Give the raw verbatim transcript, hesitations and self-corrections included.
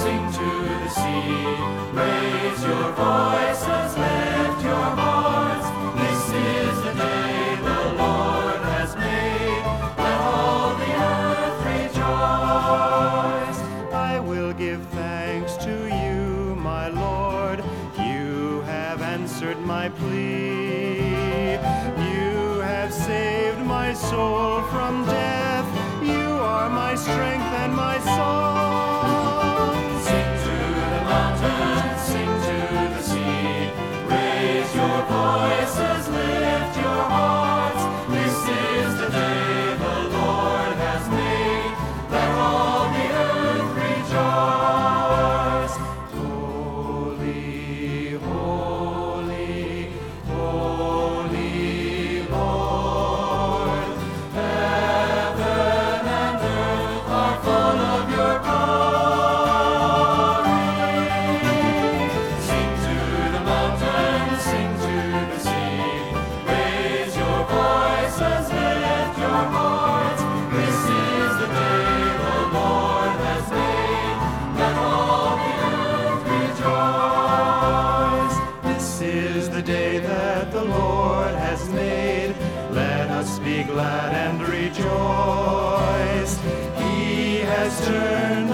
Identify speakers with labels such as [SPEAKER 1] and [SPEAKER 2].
[SPEAKER 1] sing to the sea. Raise your voices, lift your hearts. This is the day the Lord has made. Let all the earth rejoice.
[SPEAKER 2] I will give thanks to you, my Lord. You have answered my plea. You have saved my soul from death. You are my strength and my song.
[SPEAKER 1] Sing to the mountains, sing to the sea. Raise your voices, lift your hearts. This is the day the Lord has made. Let all the earth rejoice. Holy, holy, holy Lord. Heaven and earth are full of your glory. Sing to the mountains, sing to the sea. Raise your voices, lift your hearts. This is the day the Lord has made. Let all the earth rejoice.
[SPEAKER 2] This is the day that the Lord has made. Let us be glad and rejoice. He has turned